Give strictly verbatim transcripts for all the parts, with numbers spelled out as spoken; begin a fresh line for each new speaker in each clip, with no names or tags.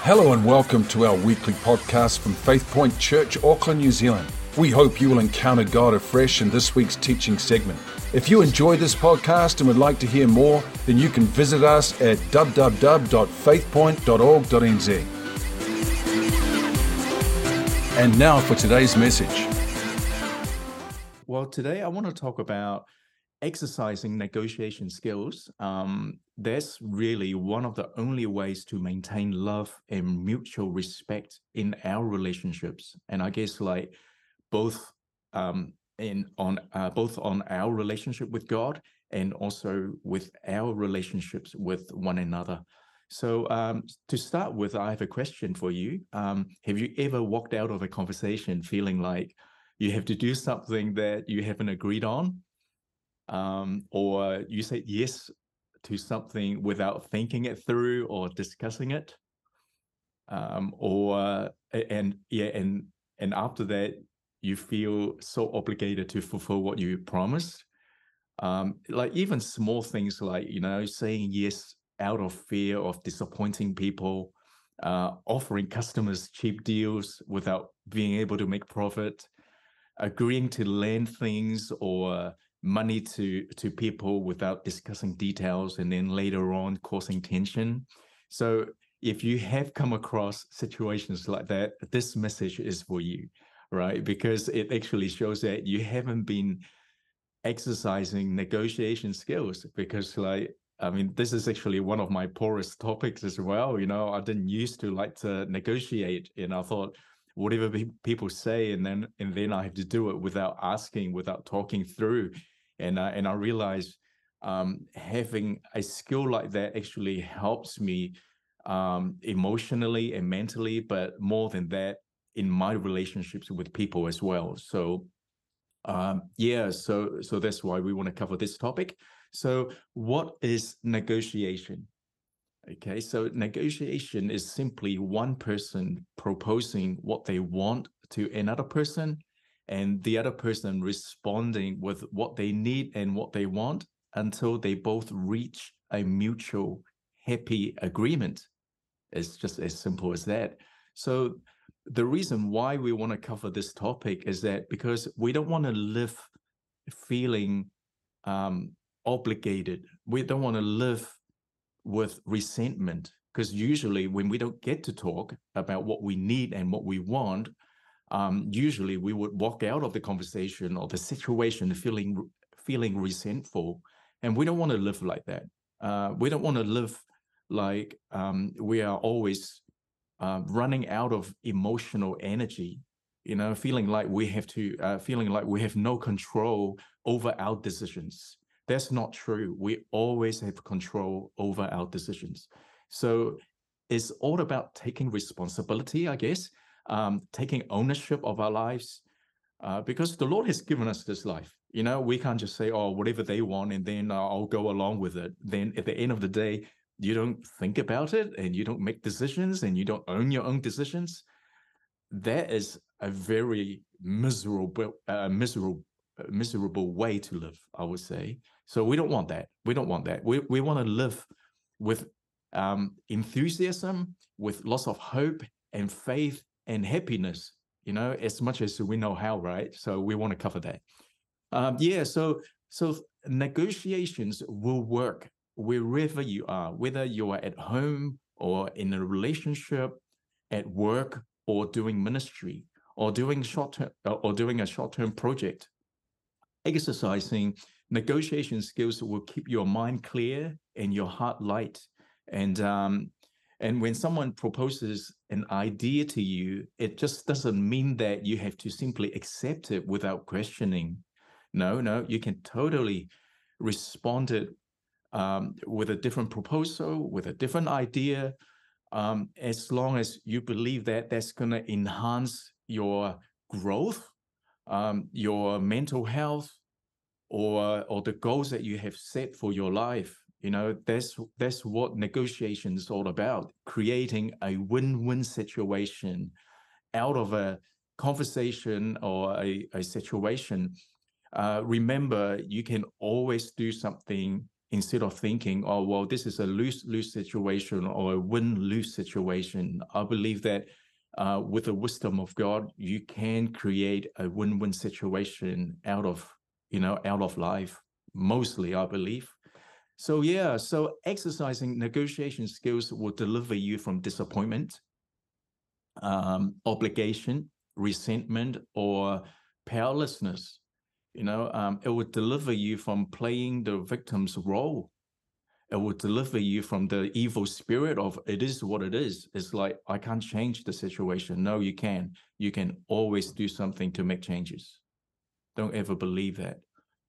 Hello and welcome to our weekly podcast from Faith Point Church, Auckland, New Zealand. We hope you will encounter God afresh in this week's teaching segment. If you enjoy this podcast and would like to hear more, then you can visit us at w w w dot faith point dot org dot n z. And now for today's message.
Well, today I want to talk about exercising negotiation skills. Um, that's really one of the only ways to maintain love and mutual respect in our relationships. And I guess like both um, in on uh, both on our relationship with God and also with our relationships with one another. So um, to start with, I have a question for you. Um, have you ever walked out of a conversation feeling like you have to do something that you haven't agreed on? Um, or you said yes to something without thinking it through or discussing it, um, or and yeah, and and after that you feel so obligated to fulfill what you promised. Um, like even small things like you know saying yes out of fear of disappointing people, uh, offering customers cheap deals without being able to make profit, agreeing to lend things or money to to people without discussing details and then later on causing tension. So if you have come across situations like that, this message is for you, right? Because it actually shows that you haven't been exercising negotiation skills. Because like I mean, this is actually one of my poorest topics as well. You know, I didn't used to like to negotiate, and I thought whatever pe- people say, and then and then I have to do it without asking, without talking through, and uh, and I realized um, having a skill like that actually helps me um, emotionally and mentally, but more than that, in my relationships with people as well. So um, yeah, so so that's why we want to cover this topic. So what is negotiation? Okay, so negotiation is simply one person proposing what they want to another person, and the other person responding with what they need and what they want until they both reach a mutual happy agreement. It's just as simple as that. So the reason why we want to cover this topic is that because we don't want to live feeling um, obligated. We don't want to live with resentment, because usually when we don't get to talk about what we need and what we want, um, usually we would walk out of the conversation or the situation feeling feeling resentful, and we don't want to live like that. Uh, we don't want to live like um, we are always uh, running out of emotional energy. You know, feeling like we have to, uh, feeling like we have no control over our decisions. That's not true. We always have control over our decisions. So it's all about taking responsibility, I guess, um, taking ownership of our lives, uh, because the Lord has given us this life. You know, we can't just say, oh, whatever they want, and then uh, I'll go along with it. Then at the end of the day, you don't think about it and you don't make decisions and you don't own your own decisions. That is a very miserable, uh, miserable, uh, miserable way to live, I would say. So we don't want that. We don't want that. We we want to live with um, enthusiasm, with lots of hope and faith and happiness. You know, as much as we know how, right? So we want to cover that. Um, yeah. So so negotiations will work wherever you are, whether you are at home or in a relationship, at work, or doing ministry, or doing short term, or doing a short term project. Exercising negotiation skills will keep your mind clear and your heart light. And um, and when someone proposes an idea to you, it just doesn't mean that you have to simply accept it without questioning. No, no, you can totally respond it um, with a different proposal, with a different idea, um, as long as you believe that that's going to enhance your growth, um, your mental health, or or the goals that you have set for your life. You know, that's that's what negotiation is all about: creating a win-win situation out of a conversation or a, a situation. Uh, remember, you can always do something instead of thinking, oh, well, this is a lose-lose situation or a win-lose situation. I believe that uh, with the wisdom of God, you can create a win-win situation out of, you know, out of life, mostly, I believe. So yeah, so exercising negotiation skills will deliver you from disappointment, um, obligation, resentment, or powerlessness. You know, um, it would deliver you from playing the victim's role. It would deliver you from the evil spirit of it is what it is. It's like, I can't change the situation. No, you can. You can always do something to make changes. Don't ever believe that.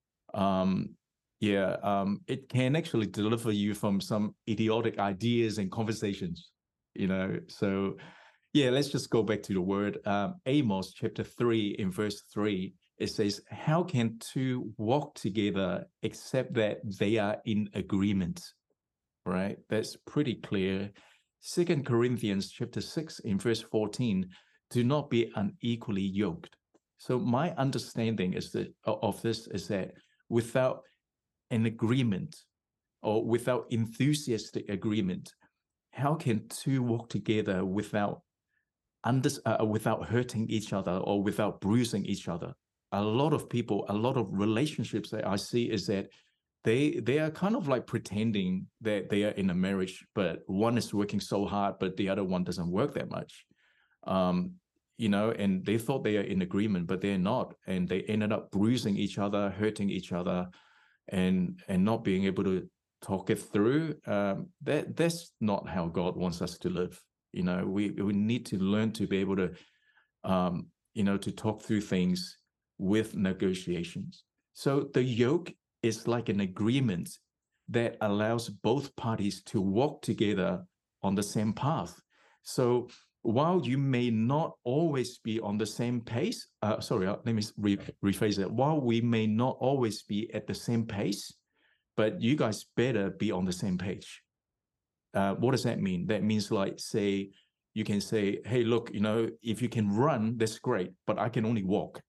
Um, yeah, um, it can actually deliver you from some idiotic ideas and conversations, you know. So, yeah, let's just go back to the word. Um, Amos chapter three in verse three, it says, how can two walk together except that they are in agreement? Right? That's pretty clear. Second Corinthians chapter six in verse fourteen, do not be unequally yoked. So my understanding is that of this is that without an agreement or without enthusiastic agreement, how can two walk together without under, uh, without hurting each other or without bruising each other? A lot of people, a lot of relationships that I see is that they they are kind of like pretending that they are in a marriage, but one is working so hard, but the other one doesn't work that much. Um, you know, and they thought they are in agreement, but they're not. And they ended up bruising each other, hurting each other, and and not being able to talk it through. Um, that that's not how God wants us to live. You know, we we need to learn to be able to, um, you know, to talk through things with negotiations. So the yoke is like an agreement that allows both parties to walk together on the same path. So while you may not always be on the same pace, uh, sorry, let me re rephrase that. While we may not always be at the same pace, but you guys better be on the same page. Uh, what does that mean? That means like, say, you can say, hey, look, you know, if you can run, that's great, but I can only walk.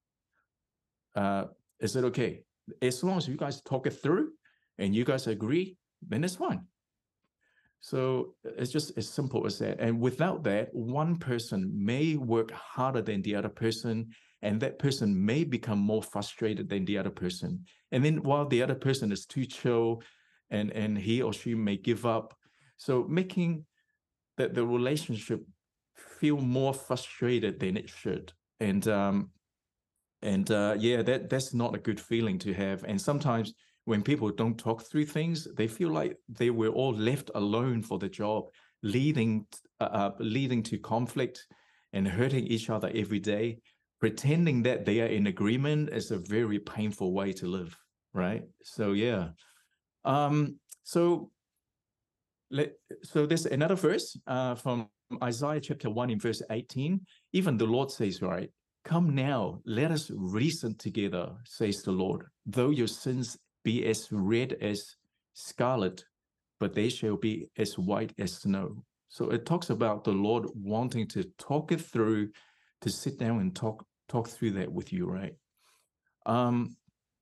Uh, is it okay? As long as you guys talk it through and you guys agree, then it's fine. So it's just as simple as that. And without that, one person may work harder than the other person, and that person may become more frustrated than the other person. And then while the other person is too chill, and, and he or she may give up. So making that the relationship feel more frustrated than it should. And um, and uh, yeah, that that's not a good feeling to have. And sometimes when people don't talk through things, they feel like they were all left alone for the job, leading uh, leading to conflict and hurting each other every day. Pretending that they are in agreement is a very painful way to live, right? So yeah. Um, so let so there's another verse uh, from Isaiah chapter one in verse eighteen. Even the Lord says, right, come now, let us reason together, says the Lord. Though your sins be as red as scarlet, but they shall be as white as snow. So it talks about the Lord wanting to talk it through, to sit down and talk talk through that with you, right? Um,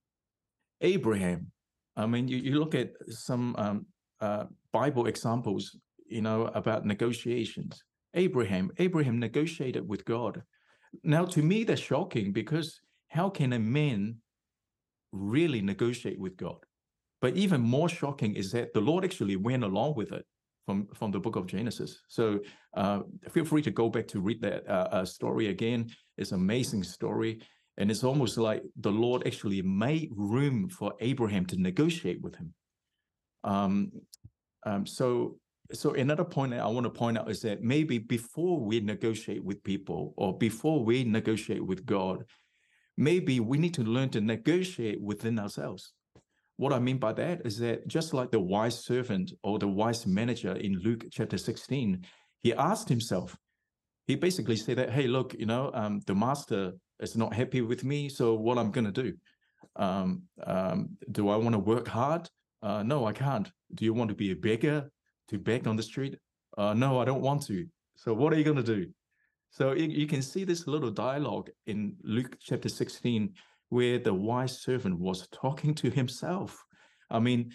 Abraham, I mean, you, you look at some um, uh, Bible examples, you know, about negotiations. Abraham, Abraham negotiated with God. Now, to me, that's shocking, because how can a man really negotiate with God? But even more shocking is that the Lord actually went along with it from, from the book of Genesis. So uh, feel free to go back to read that uh, uh, story again. It's an amazing story. And it's almost like the Lord actually made room for Abraham to negotiate with him. Um, um, so, so another point that I want to point out is that maybe before we negotiate with people, or before we negotiate with God, maybe we need to learn to negotiate within ourselves. What I mean by that is that just like the wise servant or the wise manager in Luke chapter sixteen, he asked himself, he basically said that, hey, look, you know, um, the master is not happy with me, so what I'm going to do? Um, um, do I want to work hard? Uh, no, I can't. Do you want to be a beggar, to beg on the street? Uh, no, I don't want to. So what are you going to do? So you, you can see this little dialogue in Luke chapter sixteen, where the wise servant was talking to himself. I mean,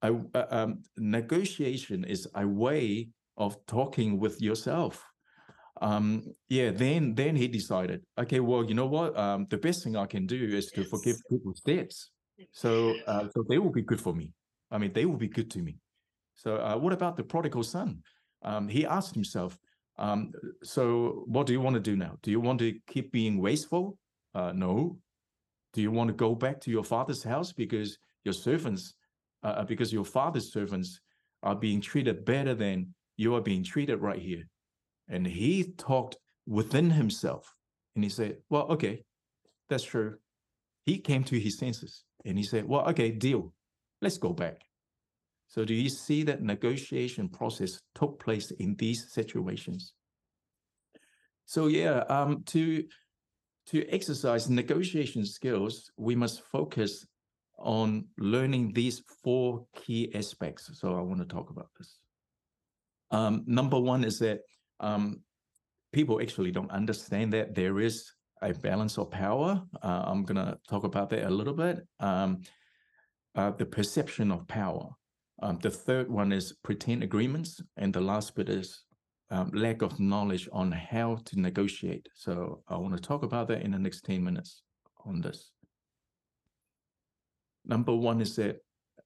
I, uh, um, negotiation is a way of talking with yourself. Um, yeah, then then he decided, okay, well, you know what? Um, the best thing I can do is to forgive people's debts. So, uh, so they will be good for me. I mean, they will be good to me. So, uh, what about the prodigal son? Um, he asked himself, um, so what do you want to do now? Do you want to keep being wasteful? Uh, no. Do you want to go back to your father's house because your servants, uh, because your father's servants are being treated better than you are being treated right here? And he talked within himself and he said, well, okay, that's true. He came to his senses and he said, well, okay, deal. Let's go back. So do you see that negotiation process took place in these situations? So yeah, um, to to exercise negotiation skills, we must focus on learning these four key aspects. So I want to talk about this. Um, number one is that um, people actually don't understand that there is a balance of power. Uh, I'm going to talk about that a little bit. Um, uh, the perception of power. Um, the third one is pretend agreements. And the last bit is um, lack of knowledge on how to negotiate. So I want to talk about that in the next ten minutes on this. Number one is that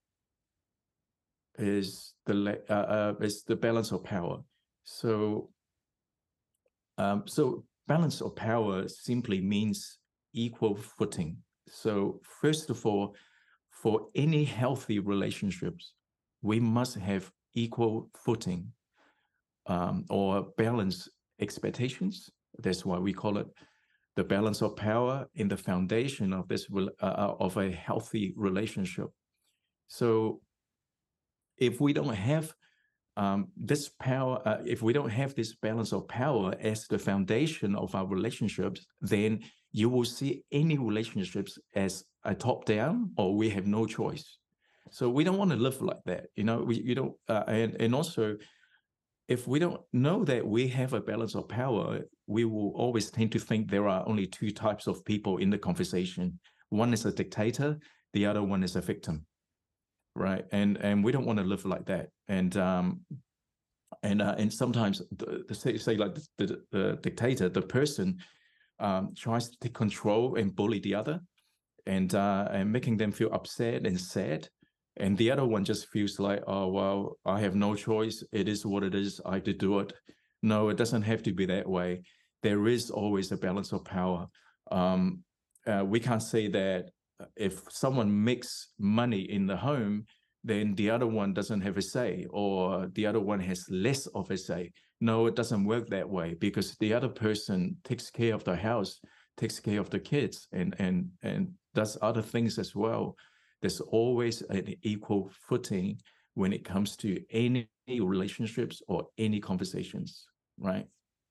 is the uh, uh, is the balance of power. So um, so balance of power simply means equal footing. So first of all, for any healthy relationships, we must have equal footing um, or balance expectations. That's why we call it the balance of power in the foundation of this uh, of a healthy relationship. So if we don't have um, this power, uh, if we don't have this balance of power as the foundation of our relationships, then you will see any relationships as a top down, or we have no choice. So we don't want to live like that, you know. We you don't, uh, and and also, if we don't know that we have a balance of power, we will always tend to think there are only two types of people in the conversation. One is a dictator, the other one is a victim, right? And and we don't want to live like that. And um, and uh, and sometimes the, the say, say like the, the, the dictator, the person um, tries to take control and bully the other, and uh, and making them feel upset and sad. And the other one just feels like, oh, well, I have no choice. It is what it is. I have to do it. No, it doesn't have to be that way. There is always a balance of power. Um, uh, we can't say that if someone makes money in the home, then the other one doesn't have a say, or the other one has less of a say. No, it doesn't work that way, because the other person takes care of the house, takes care of the kids, and and and does other things as well. There's always an equal footing when it comes to any relationships or any conversations, right?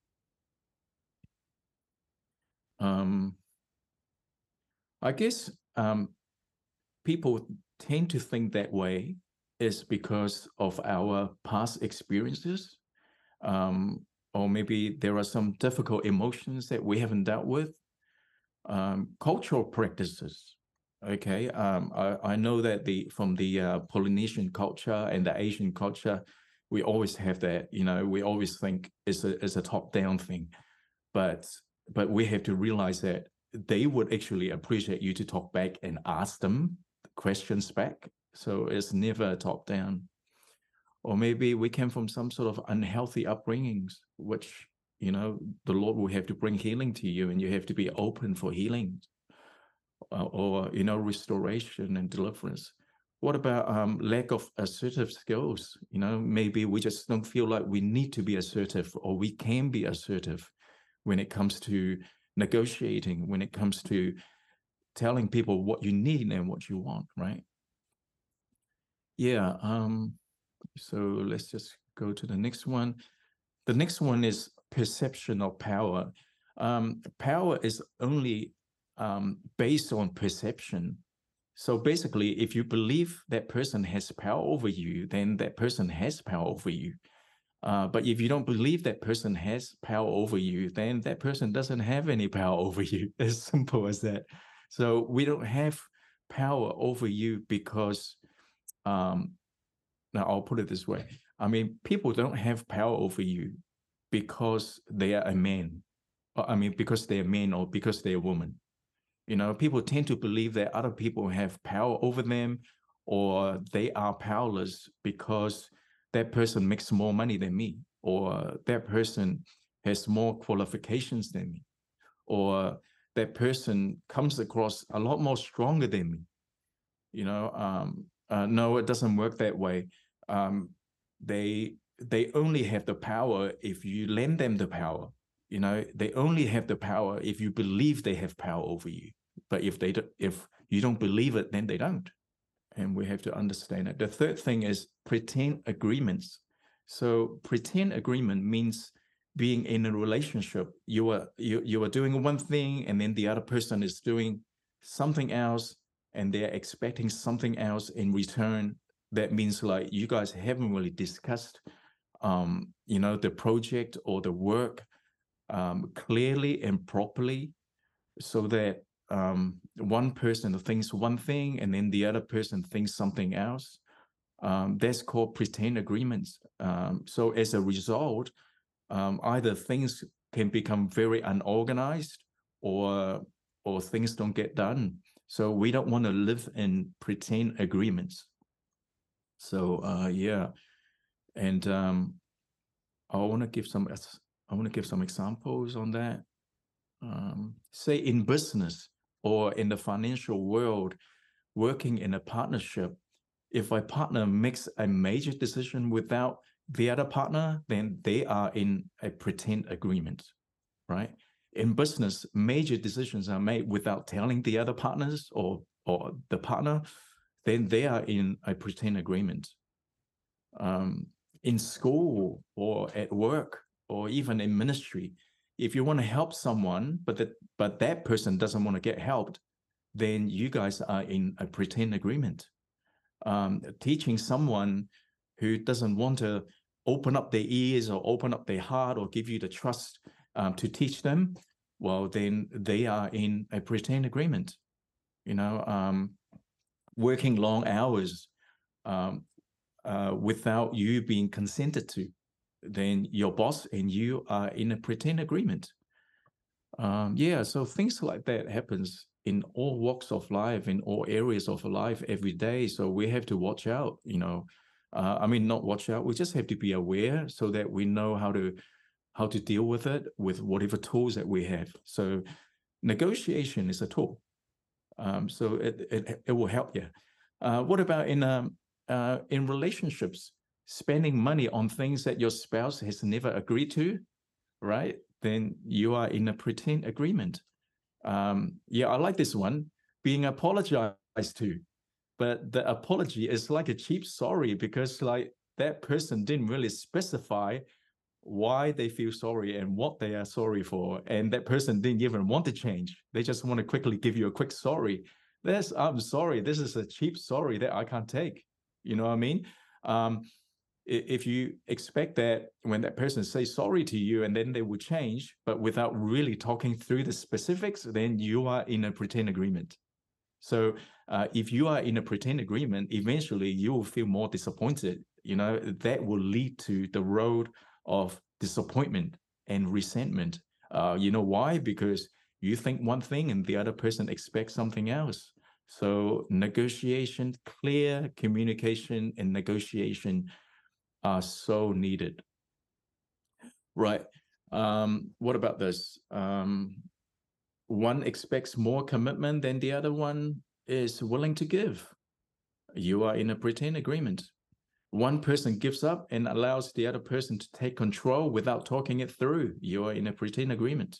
Um, I guess um, people tend to think that way is because of our past experiences, um, or maybe there are some difficult emotions that we haven't dealt with. Um, cultural practices. Okay, um, I, I know that the from the uh, Polynesian culture and the Asian culture, we always have that. You know, we always think it's a it's a top down thing, but but we have to realize that they would actually appreciate you to talk back and ask them questions back. So it's never top down. Or maybe we came from some sort of unhealthy upbringings, which, you know, the Lord will have to bring healing to you, and you have to be open for healing. Uh, or, you know, restoration and deliverance. What about um, lack of assertive skills? You know, maybe we just don't feel like we need to be assertive, or we can be assertive when it comes to negotiating, when it comes to telling people what you need and what you want, right? Yeah. Um, so let's just go to the next one. The next one is perception of power. Um, power is only um, based on perception. So basically, if you believe that person has power over you, then that person has power over you. Uh, but if you don't believe that person has power over you, then that person doesn't have any power over you. As simple as that. So we don't have power over you because um, now I'll put it this way. I mean, people don't have power over you because they are a man. I mean, because they're men or because they're a woman. You know, people tend to believe that other people have power over them, or they are powerless because that person makes more money than me, or that person has more qualifications than me, or that person comes across a lot more stronger than me. You know, um, uh, no, it doesn't work that way. Um, they they only have the power if you lend them the power. You know, they only have the power if you believe they have power over you. But if they do, if you don't believe it, then they don't. And we have to understand it. The third thing is pretend agreements. So pretend agreement means being in a relationship. You are you you are doing one thing, and then the other person is doing something else, and they're expecting something else in return. That means like you guys haven't really discussed, um, you know, the project or the work um, clearly and properly, so that um, one person thinks one thing and then the other person thinks something else. Um, that's called pretend agreements. Um, so as a result, um, either things can become very unorganized, or or things don't get done. So we don't want to live in pretend agreements. So uh, yeah, and um, I want to give some I want to give some examples on that. Um, say in business or in the financial world, working in a partnership, if a partner makes a major decision without the other partner, then they are in a pretend agreement, right? In business, major decisions are made without telling the other partners or or the partner, then they are in a pretend agreement. Um, in school or at work or even in ministry, if you want to help someone, but that but that person doesn't want to get helped, then you guys are in a pretend agreement. Um, teaching someone who doesn't want to open up their ears or open up their heart or give you the trust um, to teach them, well, then they are in a pretend agreement. You know, um, working long hours um, uh, without you being consented to, then your boss and you are in a pretend agreement. Um, yeah, so things like that happens in all walks of life, in all areas of life every day. So we have to watch out, you know. Uh, I mean, not watch out. We just have to be aware so that we know how to how to deal with it with whatever tools that we have. So negotiation is a tool. Um, so it, it it will help you. Uh, what about in um uh, in relationships? Spending money on things that your spouse has never agreed to, right? Then you are in a pretend agreement. Um, yeah, I like this one. Being apologized to, but the apology is like a cheap sorry, because like that person didn't really specify why they feel sorry and what they are sorry for, and that person didn't even want to change. They just want to quickly give you a quick sorry. This, I'm sorry, this is a cheap sorry that I can't take. You know what I mean? Um, if you expect that when that person says sorry to you and then they will change, but without really talking through the specifics, then you are in a pretend agreement. So uh, if you are in a pretend agreement, eventually you will feel more disappointed. You know, that will lead to the road of disappointment and resentment. Uh, you know why? Because you think one thing and the other person expects something else. So negotiation, clear communication and negotiation are so needed. Right. Um, what about this? Um, one expects more commitment than the other one is willing to give. You are in a pretend agreement. One person gives up and allows the other person to take control without talking it through. You are in a pretend agreement.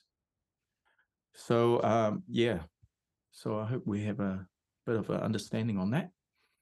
So, um, yeah. So I hope we have a bit of an understanding on that.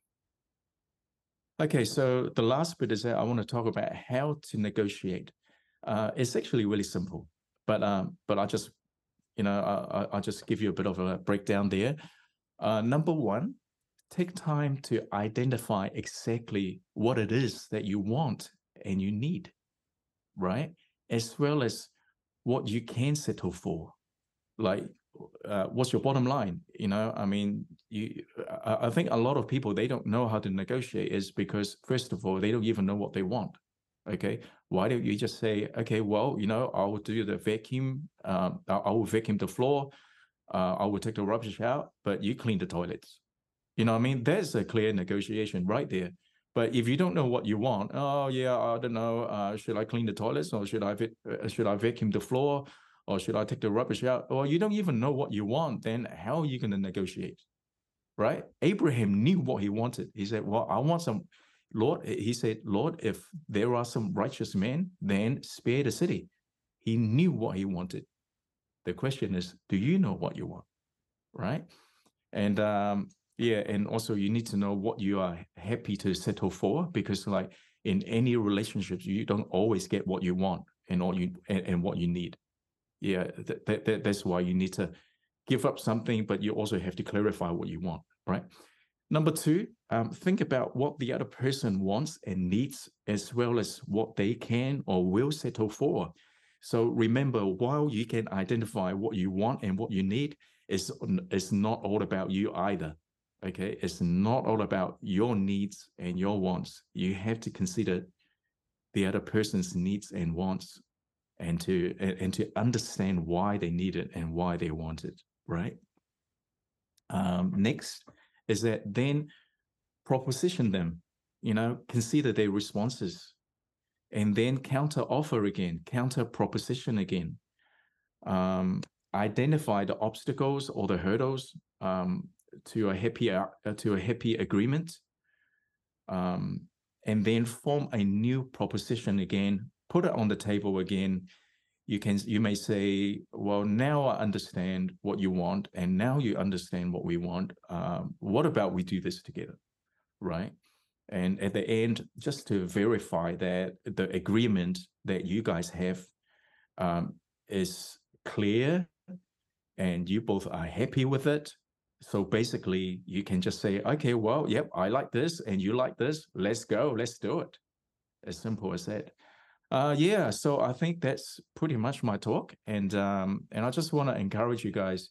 Okay, so the last bit is that I want to talk about how to negotiate. Uh, it's actually really simple, but um, but I just, you know, I, I'll just give you a bit of a breakdown there. Uh, number one, take time to identify exactly what it is that you want and you need, right? As well as what you can settle for. Like uh, what's your bottom line? You know, I mean, you. I, I think a lot of people, they don't know how to negotiate is because, first of all, they don't even know what they want. Okay, why don't you just say, okay, well, you know, I will do the vacuum. Um, I, I will vacuum the floor. Uh, I will take the rubbish out, but you clean the toilets. You know what I mean? There's a clear negotiation right there. But if you don't know what you want, oh yeah, I don't know. Uh, should I clean the toilets, or should I uh, should I vacuum the floor, or should I take the rubbish out? Or you don't even know what you want. Then how are you going to negotiate, right? Abraham knew what he wanted. He said, "Well, I want some." Lord, he said, "Lord, if there are some righteous men, then spare the city." He knew what he wanted. The question is, do you know what you want, right? And um, yeah, and also you need to know what you are happy to settle for, because like in any relationships, you don't always get what you want and all you and, and what you need. Yeah, that, that, that that's why you need to give up something, but you also have to clarify what you want, right? Number two, um, think about what the other person wants and needs, as well as what they can or will settle for. So remember, while you can identify what you want and what you need, it's, it's not all about you either. Okay, it's not all about your needs and your wants. You have to consider the other person's needs and wants, and to and, and to understand why they need it and why they want it, right? Um, next is that then proposition them, you know, consider their responses, and then counter offer again, counter proposition again. Um, identify the obstacles or the hurdles um, to a happy uh, to a happy agreement, um, and then form a new proposition again. Put it on the table again. You can you may say, well, now I understand what you want, and now you understand what we want. Um, what about we do this together, right? And at the end, just to verify that the agreement that you guys have um, is clear and you both are happy with it. So basically, you can just say, okay, well, yep, I like this and you like this. Let's go. Let's do it. As simple as that. Uh, yeah, so I think that's pretty much my talk. And um, and I just want to encourage you guys.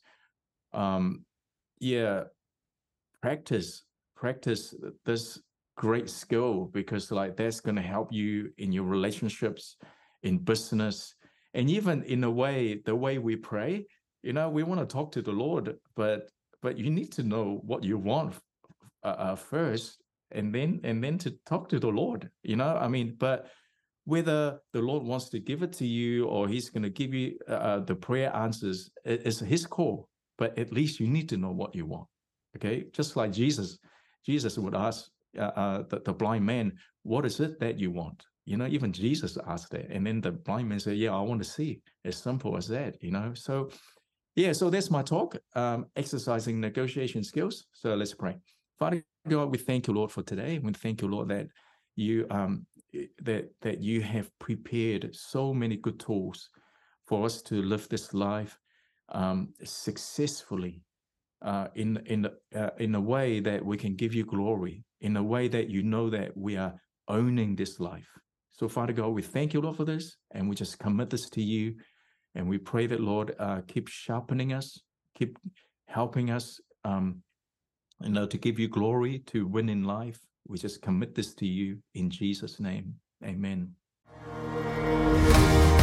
Um, yeah, practice, practice this great skill, because like that's going to help you in your relationships, in business, and even in a way, the way we pray. You know, we want to talk to the Lord, but but you need to know what you want uh, uh, first, and then and then to talk to the Lord. You know, I mean, but whether the Lord wants to give it to you or He's going to give you uh, the prayer answers, is His call. But at least you need to know what you want. Okay, just like Jesus, Jesus would ask uh, uh, the, the blind man, "What is it that you want?" You know, even Jesus asked that, and then the blind man said, "Yeah, I want to see." As simple as that. You know, so yeah, so that's my talk. Um, exercising negotiation skills. So let's pray. Father God, we thank you, Lord, for today. We thank you, Lord, that you um that that you have prepared so many good tools for us to live this life um, successfully. Uh, in in uh, in a way that we can give you glory, in a way that you know that we are owning this life. So, Father God, we thank you, Lord, for this, and we just commit this to you, and we pray that, Lord, uh, keep sharpening us, keep helping us, um, you know, to give you glory, to win in life. We just commit this to you in Jesus' name. Amen.